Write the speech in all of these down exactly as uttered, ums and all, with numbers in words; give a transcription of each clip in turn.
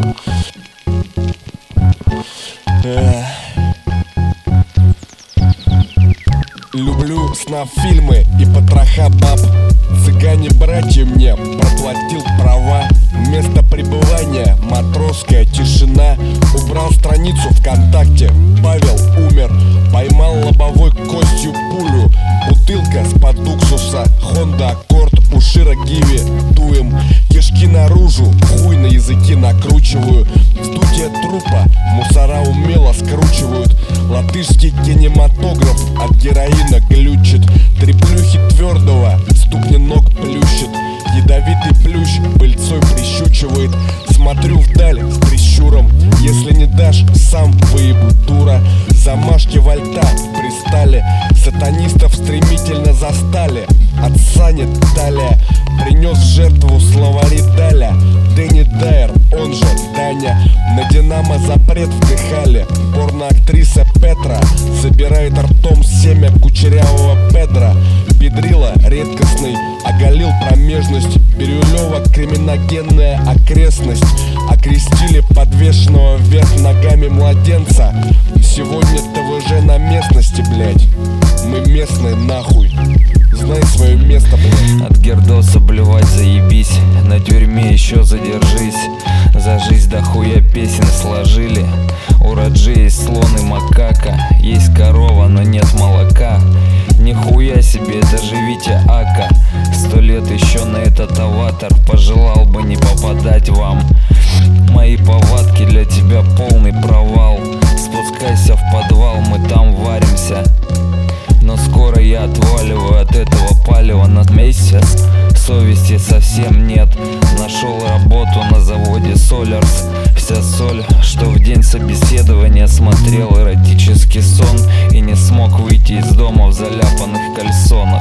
Люблю снав фильмы и потроха баб. Цыгане братья мне проплатил права. Место пребывания матросская тишина. Убрал страницу ВКонтакте, Павел умер. Поймал лобовой костью пулю. Бутылка с-под уксуса, Honda Accord, у Шира Гиви дуем. Кишки наружу, хуй на языки накручиваю. Вздутие трупа мусора умело скручивают. Латышский кинематограф от героина глючит. Три плюхи твердого, ступни ног плющит. Ядовитый плющ пыльцой прищучивает. Смотрю вдаль с прищуром. Если не дашь, сам выебу, дура. Замашки вольта пристали. Сатанистов стремительно застали. От Сани талия принес жертву словари Даля. Дэнни Дайер, он же Даня. На Динамо запрет вдыхали. Порноактриса Петра собирает ртом семя кучерявого Педра. Педрила редкостный оголил промежность. Бирюлева криминогенная окрестность. Окрестили подвешенного вверх ногами младенца. Сегодня ТВЖ на местности, блять. Мы местные нахуй. Знай свое место, блядь. От Гердоса блевать заебись. На тюрьме еще задержись. За жизнь до хуя песен сложили. У Раджи есть слон и макака. Есть корова, но нет молока. Нихуя себе, это же Витя Ака. Сто лет еще на этот аватар. Пожелал бы не попадать вам. Мои повадки для тебя полный провал. Спускайся в подвал, мы там варимся. Но скоро я отваливаю от этого палева на месяц. Совести совсем нет. Нашел работу на заводе Солярс. Вся соль, что в день собеседования смотрел эротический сон и не смог выйти из дома в заляпанных кальсонах.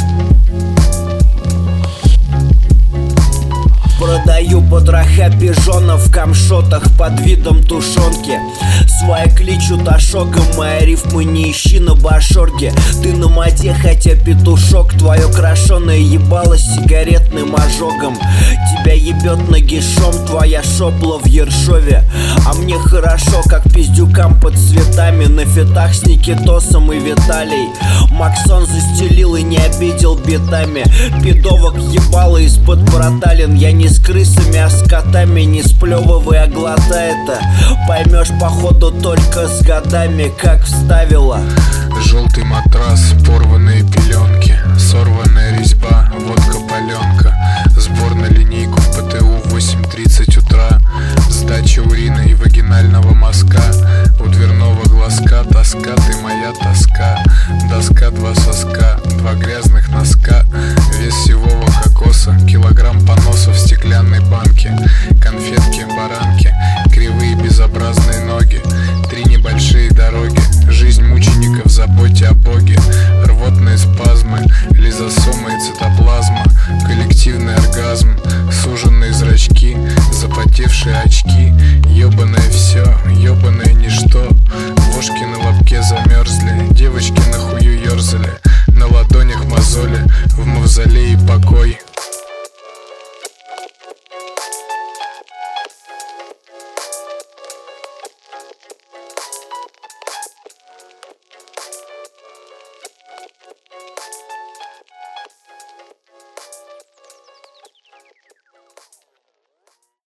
Продаю потроха пижонов в камшотах под видом тушенки. Свои кличут ошогом, мои рифмы не ищи на башорге. Ты на моде, хотя петушок, твое крашеное ебало с сигаретным ожогом. Тебя ебет нагишом твоя шопла в Ершове. А мне хорошо, как пиздюкам под цветами. На фитах с Никитосом и Виталий. Максон застелил и не обидел битами. Пидовок ебало из-под проталин. Я не с крысами, а с котами. Не сплевывай, а глотай это. Поймешь походу только с годами, как вставила. Желтый матрас, порванные пеленки, сорванная резьба, водка паленка. Сбор на линейку в ПТУ в восемь тридцать утра. Сдача урина и вагинального мазка. У дверного глазка тоска, ты моя тоска. Доска, два соска, два грязных носка. Вес сивого кокоса, килограмм поносов в стеклянной банке. Конфетки, баранки, кривые безобразные ноги. Три небольшие дороги, жизнь мучеников в заботе о Боге. Рвотные спазмы, лизосомы и цитоплазма. Коллективный оргазм, суженные зрачки, запотевшие очки.